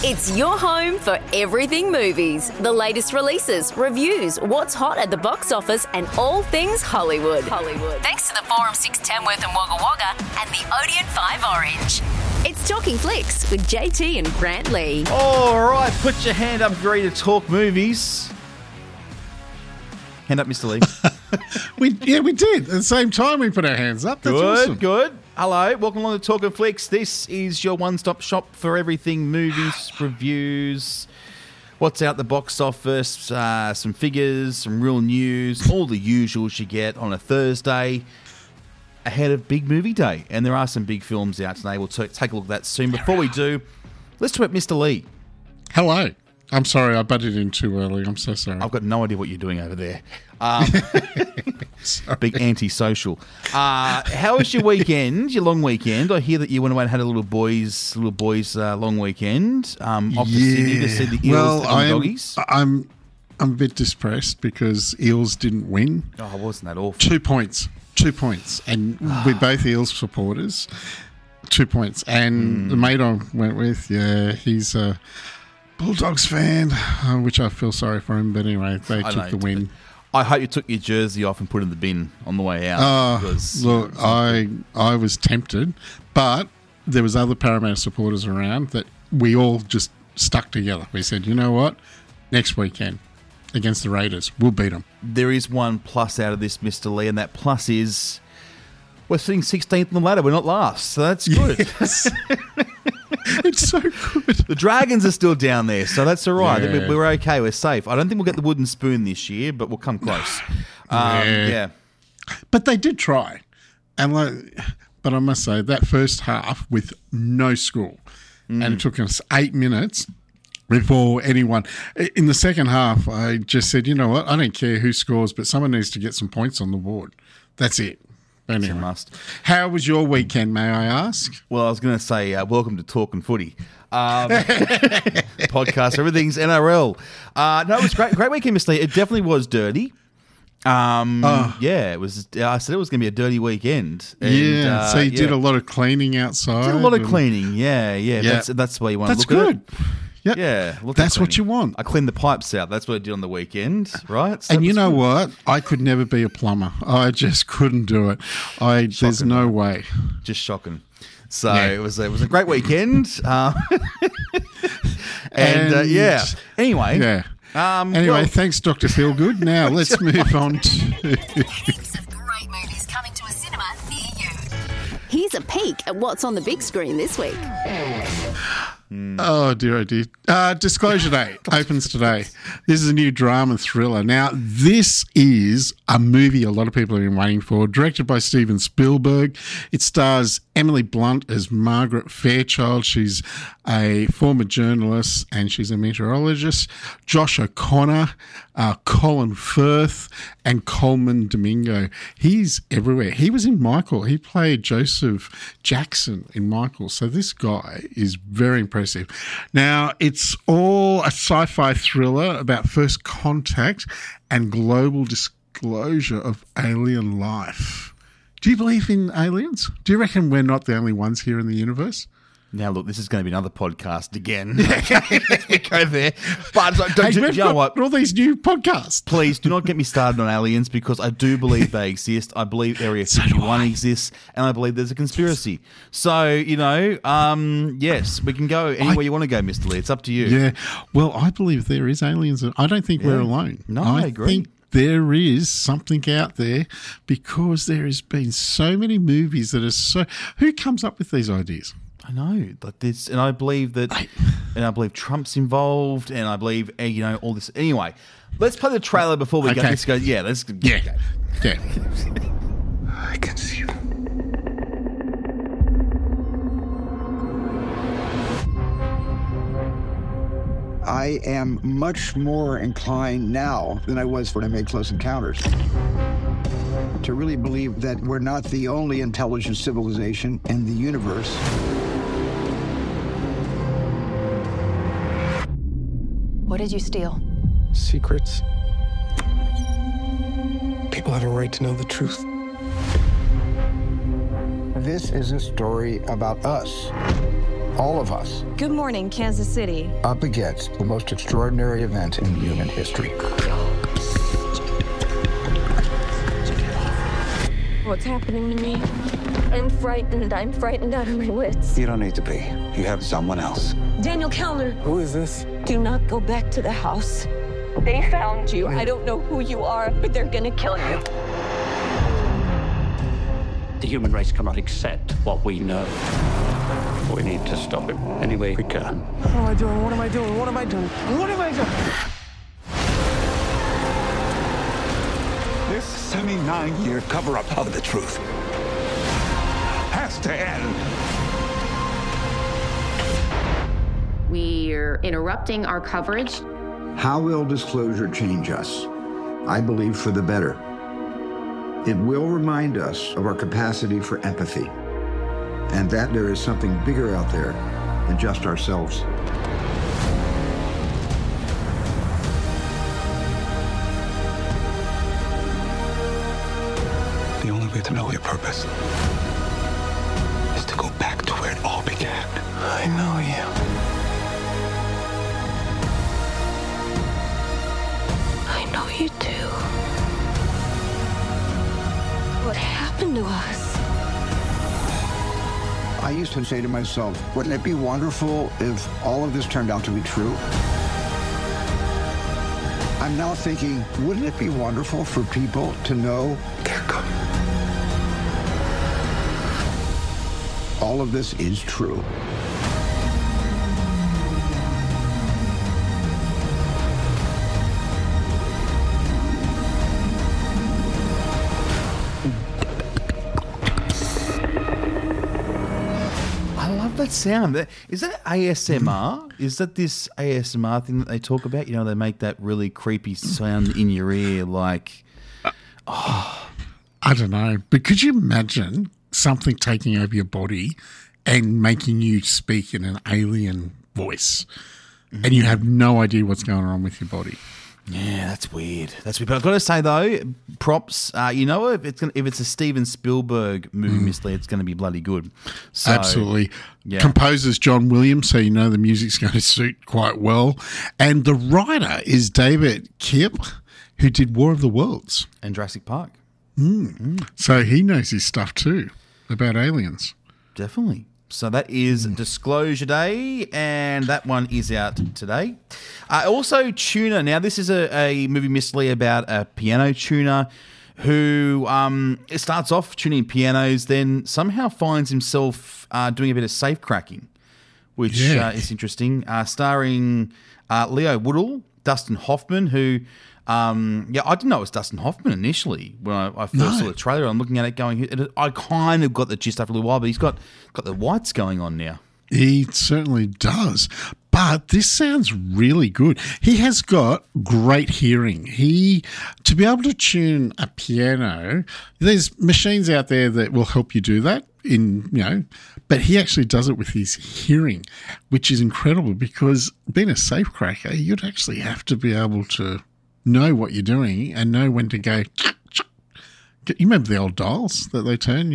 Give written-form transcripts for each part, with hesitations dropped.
It's your home for everything movies, the latest releases, reviews, what's hot at the box office, and all things Hollywood. Thanks to the Forum 610 Worth and Wagga Wagga and the Odeon 5 Orange. It's Talking Flicks with JT and Grant Lee. All right, put your hand up if you're ready to talk movies. Hand up, Mr. Lee. We did. At the same time, we put our hands up. That's awesome. Good. Hello, welcome along to Talking Flicks. This is your one-stop shop for everything movies, reviews, what's out the box office, some figures, some real news, all the usuals you get on a Thursday ahead of Big Movie Day. And there are some big films out today. We'll take a look at that soon. Before we do, let's talk about Mr. Lee. Hello. I'm sorry, I butted in too early. I'm so sorry. I've got no idea what you're doing over there. Big antisocial. How was your weekend, your long weekend? I hear that you went away and had a little boys long weekend off to Sydney to see the Eels and the Doggies. I'm a bit depressed because Eels didn't win. Oh, wasn't that awful? 2 points. And we're both Eels supporters. 2 points. And the mate I went with, he's a Bulldogs fan, which I feel sorry for him, but anyway, they took the win. I hope you took your jersey off and put it in the bin on the way out. Look, I was tempted, but there was other Parramatta supporters around that we all just stuck together. We said, you know what, next weekend against the Raiders, we'll beat them. There is one plus out of this, Mr. Lee, and that plus is we're sitting 16th on the ladder. We're not last, so that's good. Yes. It's so good. The Dragons are still down there, so that's all right. Yeah. We're okay. We're safe. I don't think we'll get the wooden spoon this year, but we'll come close. Yeah. But they did try. But I must say, that first half with no score, and it took us 8 minutes before anyone. In the second half, I just said, you know what, I don't care who scores, but someone needs to get some points on the board. That's it. Anyway, must. How was your weekend, may I ask? Well, I was going to say, welcome to Talking Footy. Podcast, everything's NRL. No, it was great weekend, Mr. Lee. It definitely was dirty. Yeah, it was. I said it was going to be a dirty weekend. And, so you did a lot of cleaning outside. Did a lot of cleaning, yeah. That's where you want to look at it. Yep. Yeah, that's what you want. I cleaned the pipes out. That's what I did on the weekend, right? So and you know what? I could never be a plumber. I just couldn't do it. There's no way. Just shocking. So it was a great weekend. Anyway. Yeah. Anyway, thanks, Dr. Feelgood. Now let's move on to heaps of great movies coming to a cinema near you. Here's a peek at what's on the big screen this week. Oh, dear, oh, dear. Disclosure Day opens today. This is a new drama thriller. Now, this is a movie a lot of people have been waiting for, directed by Steven Spielberg. It stars Emily Blunt as Margaret Fairchild. She's a former journalist and she's a meteorologist. Josh O'Connor, Colin Firth, and Coleman Domingo. He's everywhere. He was in Michael. He played Joseph Jackson in Michael. So this guy is very impressive. Now, it's all a sci-fi thriller about first contact and global disclosure of alien life. Do you believe in aliens? Do you reckon we're not the only ones here in the universe? Now, look, this is going to be another podcast again. Go there. But you know what? All these new podcasts. Please do not get me started on aliens because I do believe they exist. I believe Area 51 exists, and I believe there's a conspiracy. So, yes, we can go anywhere you want to go, Mr. Lee. It's up to you. Yeah. Well, I believe there is aliens. I don't think we're alone. No, I agree. Think there is something out there because there has been so many movies that are so... Who comes up with these ideas? I know, like this, and I believe that, and I believe Trump's involved, and I believe all this. Anyway, let's play the trailer before we go. Let's go. Yeah, let's. Yeah. I can see you. I am much more inclined now than I was when I made Close Encounters to really believe that we're not the only intelligent civilization in the universe. What did you steal? Secrets. People have a right to know the truth. This is a story about us. All of us. Good morning, Kansas City. Up against the most extraordinary event in human history. What's happening to me? I'm frightened. I'm frightened out of my wits. You don't need to be. You have someone else. Daniel Kellner. Who is this? Do not go back to the house. They found you. I don't know who you are, but they're gonna kill you. The human race cannot accept what we know. We need to stop it any way we can. What am I doing? What am I doing? What am I doing? What am I doing? This 79-year cover-up of the truth has to end. We're interrupting our coverage. How will disclosure change us? I believe for the better. It will remind us of our capacity for empathy, and that there is something bigger out there than just ourselves. The only way to know your purpose is to go back to where it all began. I know you. I know you do. What happened to us? I used to say to myself, wouldn't it be wonderful if all of this turned out to be true? I'm now thinking, wouldn't it be wonderful for people to know they're coming? All of this is true. That sound, is that ASMR? Is that this ASMR thing that they talk about? You know, they make that really creepy sound in your ear, like, I don't know, but could you imagine something taking over your body and making you speak in an alien voice, and you have no idea what's going on with your body? Yeah, that's weird. That's weird. But I've got to say though, props. You know, if it's a Steven Spielberg movie, Miss Lee, it's going to be bloody good. So, Absolutely. Yeah. Composer's John Williams, so you know the music's going to suit quite well. And the writer is David Kiep, who did War of the Worlds. And Jurassic Park. So he knows his stuff too about aliens. Definitely. So that is Disclosure Day, and that one is out today. Also, Tuner. Now, this is a movie, Miss Lee, about a piano tuner who it starts off tuning pianos, then somehow finds himself doing a bit of safe cracking, which is interesting. Starring Leo Woodall, Dustin Hoffman, who... I didn't know it was Dustin Hoffman initially when I first saw the trailer. I'm looking at it going, I kind of got the gist after a little while, but he's got the whites going on now. He certainly does. But this sounds really good. He has got great hearing. To be able to tune a piano, there's machines out there that will help you do that but he actually does it with his hearing, which is incredible because being a safe cracker, you'd actually have to be able to know what you're doing and know when to go. You remember the old dials that they turn,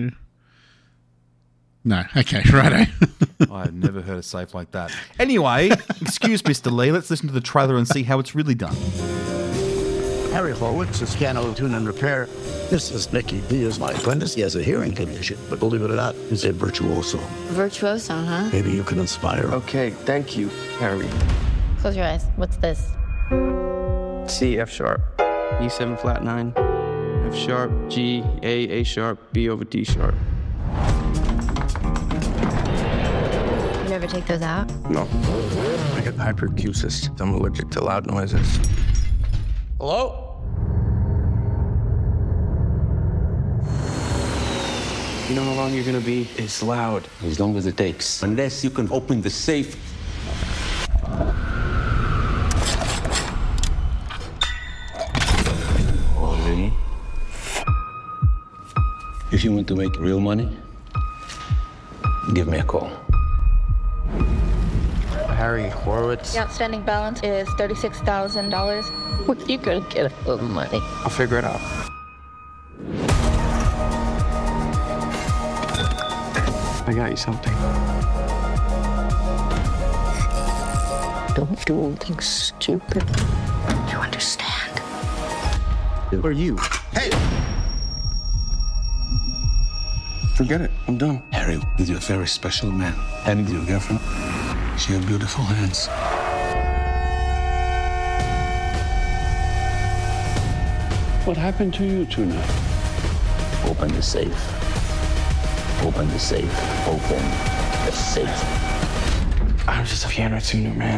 No. Okay, righto. I've never heard a safe like that. Anyway, excuse Mr. Lee. Let's listen to the trailer and see how it's really done. Harry Horowitz is piano tune and repair. This is Nicky. He is my apprentice. He has a hearing condition, but believe it or not, he's a virtuoso. Virtuoso, huh? Maybe you can inspire him. Okay, thank you, Harry. Close your eyes. What's this? C, F sharp, E7 flat 9, F sharp, G, A sharp, B over D sharp. You ever take those out? No. I get hyperacusis. I'm allergic to loud noises. Hello? You know how long you're gonna be? It's loud. As long as it takes. Unless you can open the safe. If you want to make real money, give me a call. Harry Horowitz? The outstanding balance is $36,000. Where are you going to get all the money? I'll figure it out. I got you something. Don't do anything stupid. You understand? Who are you? Hey! Forget it. I'm done. Harry, with your very special man and your girlfriend, she has beautiful hands. What happened to you tonight? Open the safe. Open the safe. Open the safe. I'm just a piano tuner, man.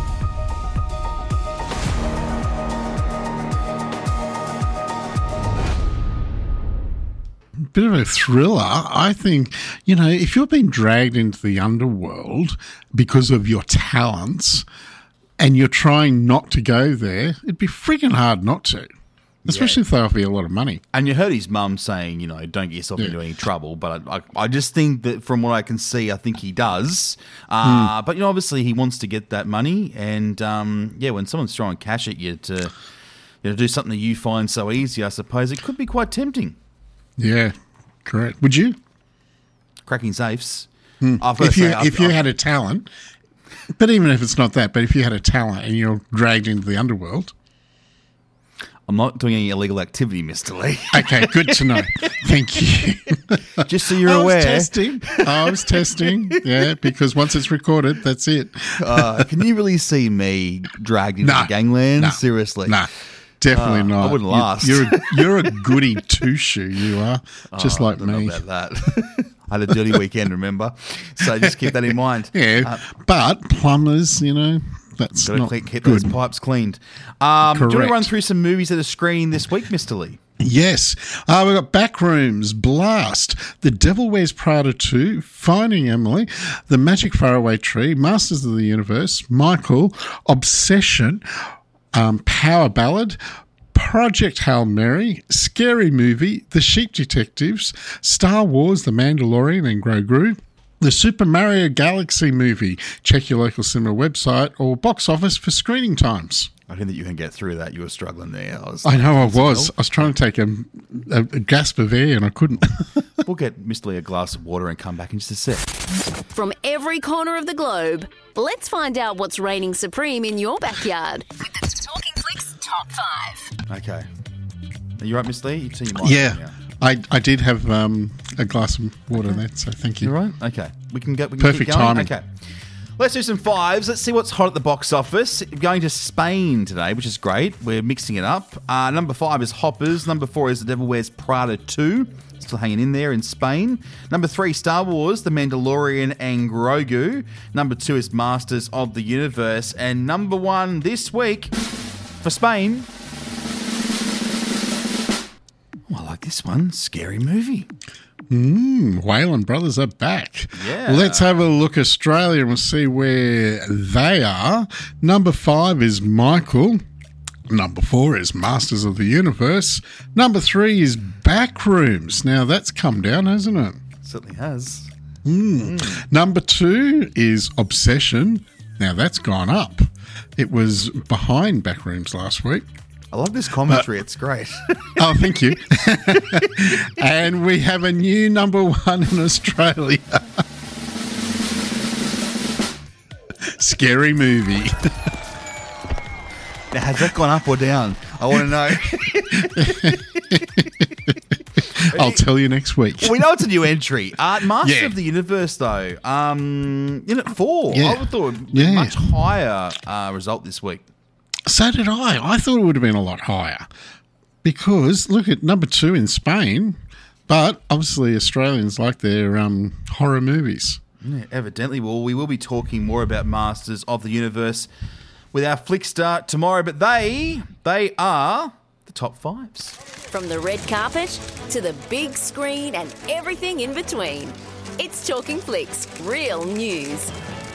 Bit of a thriller. I think, if you're being dragged into the underworld because of your talents and you're trying not to go there, it'd be freaking hard not to. Especially if they offer you a lot of money. And you heard his mum saying, don't get yourself into any trouble. But I just think that from what I can see, I think he does. But, obviously he wants to get that money. And, when someone's throwing cash at you to do something that you find so easy, I suppose, it could be quite tempting. Yeah, correct. Would you? Cracking safes. If you had a talent, but even if it's not that, but if you had a talent and you're dragged into the underworld. I'm not doing any illegal activity, Mr. Lee. Okay, good to know. Thank you. Just so you're aware. I was testing, because once it's recorded, that's it. Can you really see me dragged into the gangland? Nah, seriously? Nah, definitely not. I wouldn't last. You're a goody two-shoe, you are, just like me. I don't know about that. I had a dirty weekend, remember? So just keep that in mind. Yeah, but plumbers, that's not keep good. those pipes cleaned. Do you want to Correct. run through some movies that are screening this week, Mr. Lee? Yes. We've got Backrooms, Blast, The Devil Wears Prada 2, Finding Emily, The Magic Faraway Tree, Masters of the Universe, Michael, Obsession, Power Ballad, Project Hail Mary, Scary Movie, The Sheep Detectives, Star Wars, The Mandalorian and Grogu, the Super Mario Galaxy movie. Check your local cinema website or box office for screening times. I didn't think you can get through that. You were struggling there. I know I was. I was trying to take a gasp of air and I couldn't. We'll get Mr. Lee a glass of water and come back in just a sec. From every corner of the globe, let's find out what's reigning supreme in your backyard with the Talking Flicks Top 5. Okay. Are you right, Mr. Lee? You turn your mic on now. I did have a glass of water there, so thank you. You right? Okay. We can keep Perfect going. timing. Okay. Let's do some fives. Let's see what's hot at the box office. Going to Spain today, which is great. We're mixing it up. Number 5 is Hoppers. Number 4 is The Devil Wears Prada 2. Still hanging in there in Spain. Number 3, Star Wars, The Mandalorian and Grogu. Number 2 is Masters of the Universe. And number 1 this week for Spain. Oh, I like this one. Scary Movie. Whalen Brothers are back. Yeah. Let's have a look Australia and we'll see where they are. Number 5 is Michael. Number 4 is Masters of the Universe. Number 3 is Backrooms. Now that's come down, hasn't it? Certainly has. Number 2 is Obsession. Now that's gone up. It was behind Backrooms last week. I love this commentary. It's great. Oh, thank you. And we have a new number 1 in Australia. Scary Movie. Now, has that gone up or down? I want to know. I'll tell you next week. Well, we know it's a new entry. Master of the Universe, though. In at 4. Yeah. I would have thought a much higher result this week. So did I. I thought it would have been a lot higher. Because, look at number 2 in Spain, but obviously Australians like their horror movies. Yeah, evidently. Well, we will be talking more about Masters of the Universe with our Flickster tomorrow, but they are the top 5s. From the red carpet to the big screen and everything in between. It's Talking Flicks, real news.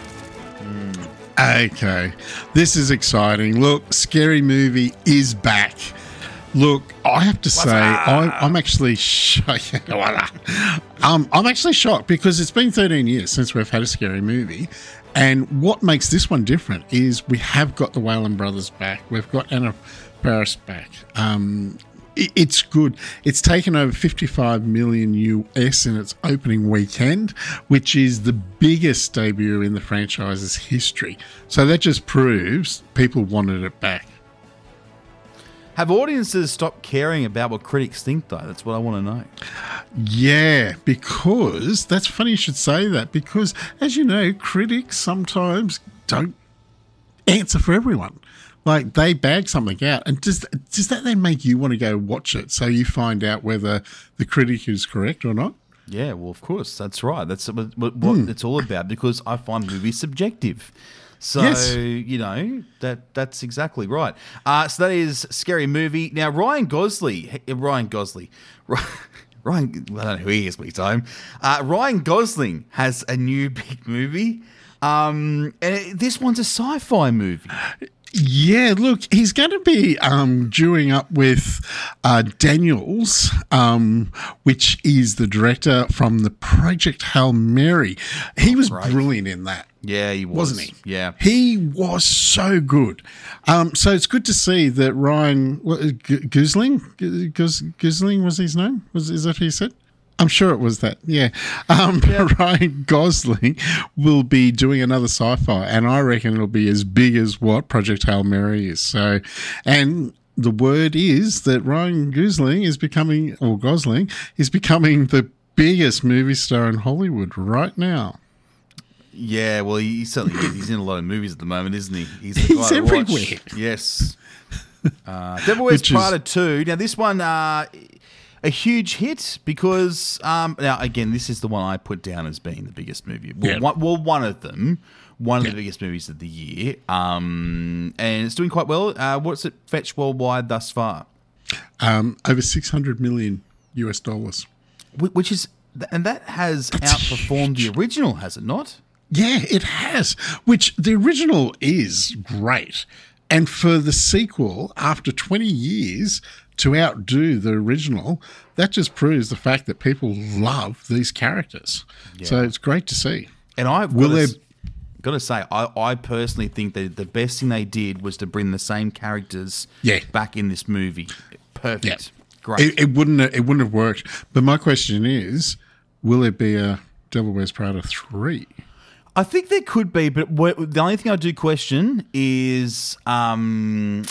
Okay, this is exciting. Look, Scary Movie is back. Look, I have to say, I'm actually shocked. I'm actually shocked because it's been 13 years since we've had a Scary Movie. And what makes this one different is we have got the Whalen Brothers back. We've got Anna Faris back. It's good. It's taken over 55 million US in its opening weekend, which is the biggest debut in the franchise's history. So that just proves people wanted it back. Have audiences stopped caring about what critics think, though? That's what I want to know. Yeah, because that's funny you should say that, because as you know, critics sometimes don't answer for everyone. Like, they bag something out, and does that then make you want to go watch it so you find out whether the critic is correct or not? Yeah, well, of course, that's right. That's what it's all about, because I find movies subjective. So, Yes. you know, that's exactly right. So that is Scary Movie. Now, Ryan Gosling, I don't know who he is, but Ryan Gosling has a new big movie. And this one's a sci-fi movie. Yeah, look, he's going to be dewing up with Daniels, which is the director from the Project Hail Mary. He was brilliant in that. Yeah, he was. Wasn't he? Yeah. He was so good. So it's good to see that Ryan Gosling was his name? Is that what he said? I'm sure it was that, yeah. Ryan Gosling will be doing another sci-fi, and I reckon it'll be as big as what Project Hail Mary is. So, and the word is that Ryan Gosling is becoming the biggest movie star in Hollywood right now. Yeah, well, he certainly is. He's in a lot of movies at the moment, isn't he? He's the guy to everywhere. watch. Yes. Devil Wears Prada 2. Now, this one... a huge hit because, now again, this is the one I put down as being the biggest movie. One of them, one of the biggest movies of the year, and it's doing quite well. What's it fetched worldwide thus far? Over $600 million US. Which is, and that has outperformed the original, has it not? Yeah, it has. Which the original is great, and for the sequel, after 20 years, to outdo the original, that just proves the fact that people love these characters. Yeah. So it's great to see. And I've got to say, I personally think that the best thing they did was to bring the same characters back in this movie. Perfect. Yeah. Great. It wouldn't have worked. But my question is, will there be a Devil Wears Prada 3? I think there could be, but the only thing I do question is Meryl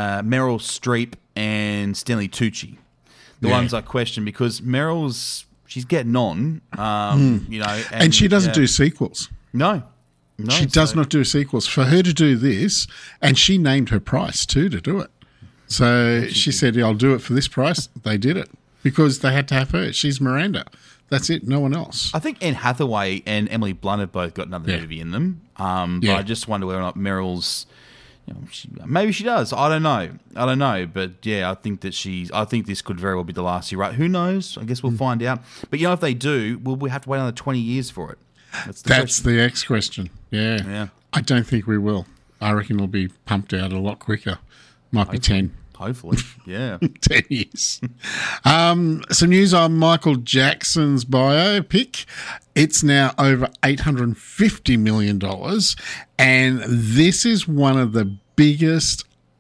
Streep and Stanley Tucci. The ones I question, because she's getting on, you know. And she doesn't do sequels. No, she does not do sequels. For her to do this, and she named her price too to do it. So she said, I'll do it for this price. They did it because they had to have her. She's Miranda. That's it. No one else. I think Anne Hathaway and Emily Blunt have both got another movie in them. But I just wonder whether or not Meryl's... You know, maybe she does. I don't know. But yeah, I think this could very well be the last year. Right? Who knows? I guess we'll find out. But you know, if they do, will we have to wait another 20 years for it? That's the X question. Yeah. I don't think we will. I reckon it'll be pumped out a lot quicker. Might be 10. Hopefully, yeah. 10 years. Some news on Michael Jackson's biopic. It's now over $850 million. And this is one of the biggest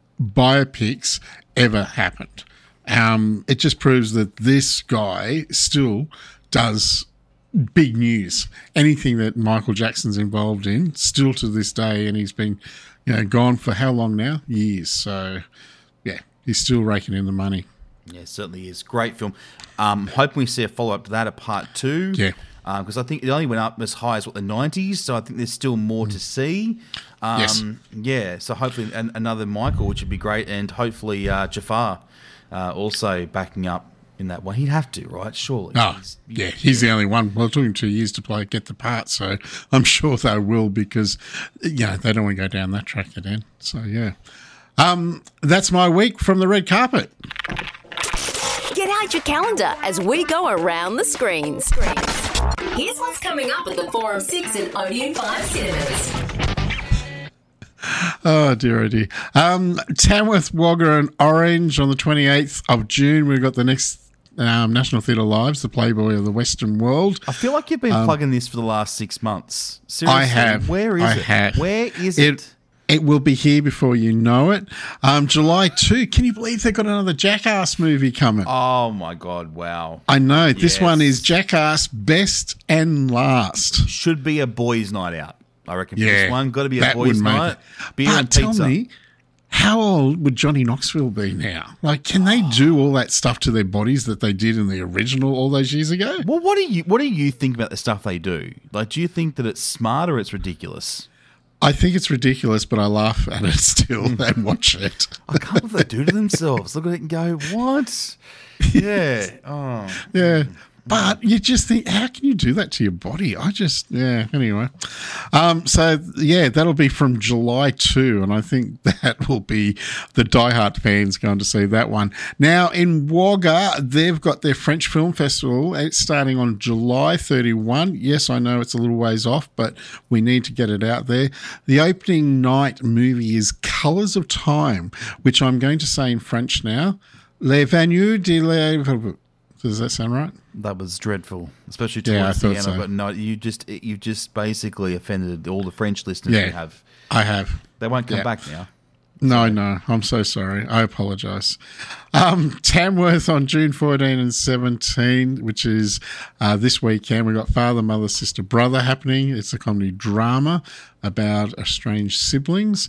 biopics ever happened. It just proves that this guy still does big news. Anything that Michael Jackson's involved in, still to this day, and he's been gone for how long now? Years. So... yeah, he's still raking in the money. Yeah, it certainly is. Great film. Hoping we see a follow-up to that, a part 2. Yeah. Because I think it only went up as high as, the 90s, so I think there's still more to see. Yes. Yeah, so hopefully another Michael, which would be great, and hopefully Jafar also backing up in that one. He'd have to, right? Surely. Oh, he's the only one. Well, it took him 2 years to get the part, so I'm sure they will, because they don't want to go down that track again. So, yeah. That's my week from the red carpet. Get out your calendar as we go around the screens. Here's what's coming up at the Forum 6 and Odeon 5 cinemas. Oh, dear, oh, dear. Tamworth, Wagga and Orange on the 28th of June. We've got the next National Theatre Lives, the Playboy of the Western World. I feel like you've been plugging this for the last 6 months. Seriously, I have. Where is it? Where is it? It will be here before you know it. July 2. Can you believe they've got another Jackass movie coming? Oh, my God. Wow. I know. This one is Jackass Best and Last. Should be a boys' night out, I reckon. For this one. Got to be a boys' night. Beer and tell pizza. me, how old would Johnny Knoxville be now? Like, can they do all that stuff to their bodies that they did in the original all those years ago? Well, what do you think about the stuff they do? Like, do you think that it's smart or it's ridiculous? I think it's ridiculous, but I laugh at it still and watch it. I can't believe they do to themselves. Look at it and go, what? Yeah. Oh. Yeah. But you just think, how can you do that to your body? Anyway. That'll be from July 2, and I think that will be the diehard fans going to see that one. Now, in Wagga, they've got their French Film Festival. It's starting on July 31. Yes, I know it's a little ways off, but we need to get it out there. The opening night movie is Colours of Time, which I'm going to say in French now. Les Venues de la... Does that sound right? That was dreadful, especially towards the end. So. But no, you just basically offended all the French listeners you have. I have. They won't come back now. No, I'm so sorry. I apologise. Tamworth on June 14 and 17, which is this weekend. We've got Father, Mother, Sister, Brother happening. It's a comedy drama about estranged siblings.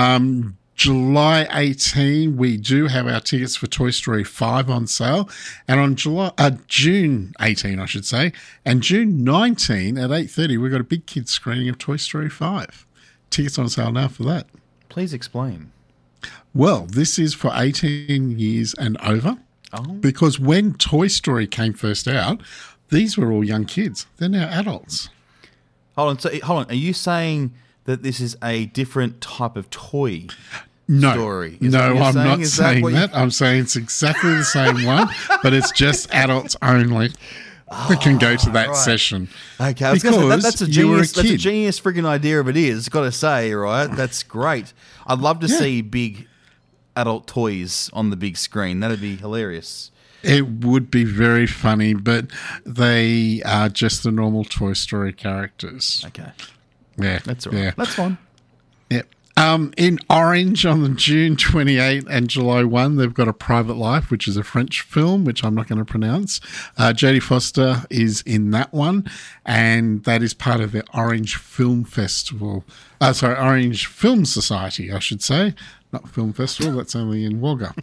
July 18, we do have our tickets for Toy Story 5 on sale. And on June 18, I should say, and June 19 at 8:30, we've got a big kids screening of Toy Story 5. Tickets on sale now for that. Please explain. Well, this is for 18 years and over. Oh. Because when Toy Story came first out, these were all young kids. They're now adults. Hold on. Are you saying that this is a different type of toy story? No, I'm not saying that. I'm saying it's exactly the same one, but it's just adults only that can go to that session. Okay, I was going to say, that's a genius. That's a genius frigging idea of it is. Got to say, right? That's great. I'd love to see big adult toys on the big screen. That'd be hilarious. It would be very funny, but they are just the normal Toy Story characters. Okay. Yeah. That's all right. Yeah. That's fine. Yep. In Orange on June 28 and July 1, they've got A Private Life, which is a French film, which I'm not going to pronounce. Jodie Foster is in that one, and that is part of the Orange Film Festival. Orange Film Society, I should say. Not Film Festival, that's only in Wagga.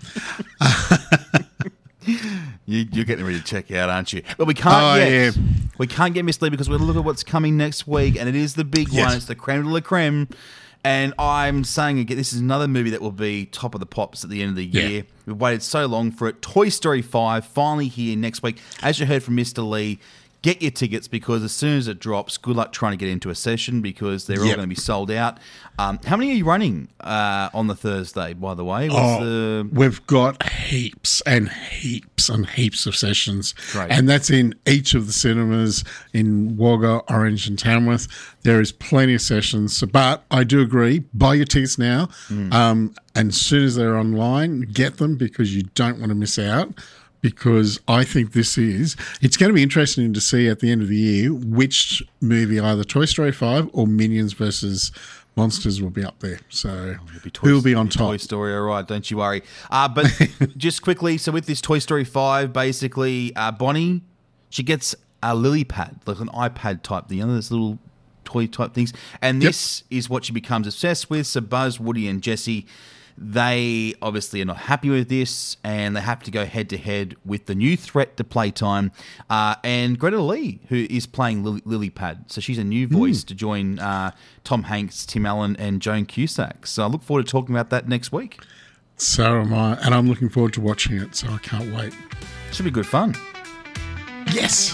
You're getting ready to check out, aren't you? But we can't yet. Yeah. We can't get misled because we're going to look at what's coming next week, and it is the big one. It's the creme de la creme. And I'm saying again, this is another movie that will be top of the pops at the end of the year. We've waited so long for it. Toy Story 5, finally here next week. As you heard from Mr. Lee, get your tickets because as soon as it drops, good luck trying to get into a session because they're all going to be sold out. How many are you running on the Thursday, by the way? We've got heaps and heaps and heaps of sessions. Great. And that's in each of the cinemas in Wagga, Orange and Tamworth. There is plenty of sessions. But I do agree, buy your tickets now. And as soon as they're online, get them because you don't want to miss out. Because I think it's going to be interesting to see at the end of the year which movie, either Toy Story 5 or Minions versus Monsters, will be up there. So who will be on top? Toy Story, all right, don't you worry. But just quickly, so with this Toy Story 5, basically, Bonnie, she gets a lily pad, like an iPad type thing, those little toy type things. And this is what she becomes obsessed with. So Buzz, Woody and Jessie, they obviously are not happy with this and they have to go head-to-head with the new threat to Playtime and Greta Lee, who is playing Lily Pad. So she's a new voice to join Tom Hanks, Tim Allen and Joan Cusack. So I look forward to talking about that next week. So am I. And I'm looking forward to watching it, so I can't wait. Should be good fun. Yes.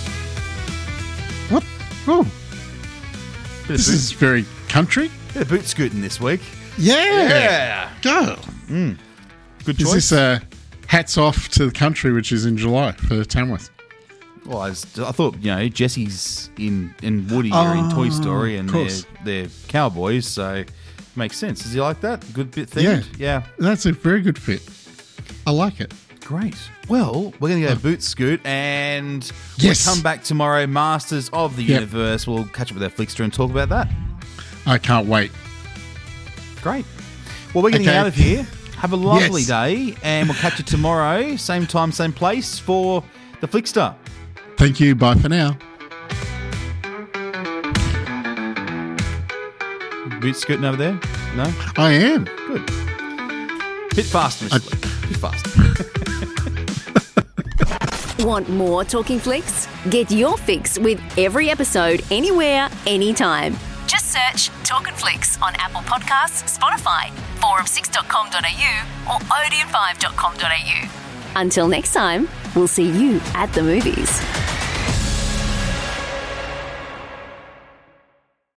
What? Oh. This is very country. Bit of boot scooting this week. Yeah. Go. Good choice. Is this hats off to the country, which is in July for Tamworth? Well, I thought, Jessie's in Woody are in Toy Story and they're cowboys, so makes sense. Does he like that? Good bit themed? Yeah. That's a very good fit. I like it. Great. Well, we're going to go boot scoot and we'll come back tomorrow. Masters of the Universe. We'll catch up with our Flickster and talk about that. I can't wait. Great. Well, we're getting Okay. out of here. Have a lovely Yes. day, and we'll catch you tomorrow, same time, same place, for the Flickster. Thank you. Bye for now. Bit scooting over there? No? I am. Good. Bit faster, Mr. Flick. Bit faster. Want more Talking Flicks? Get your fix with every episode, anywhere, anytime. Just search Talking Flicks on Apple Podcasts, Spotify, forum6.com.au or odeon5.com.au. Until next time, we'll see you at the movies.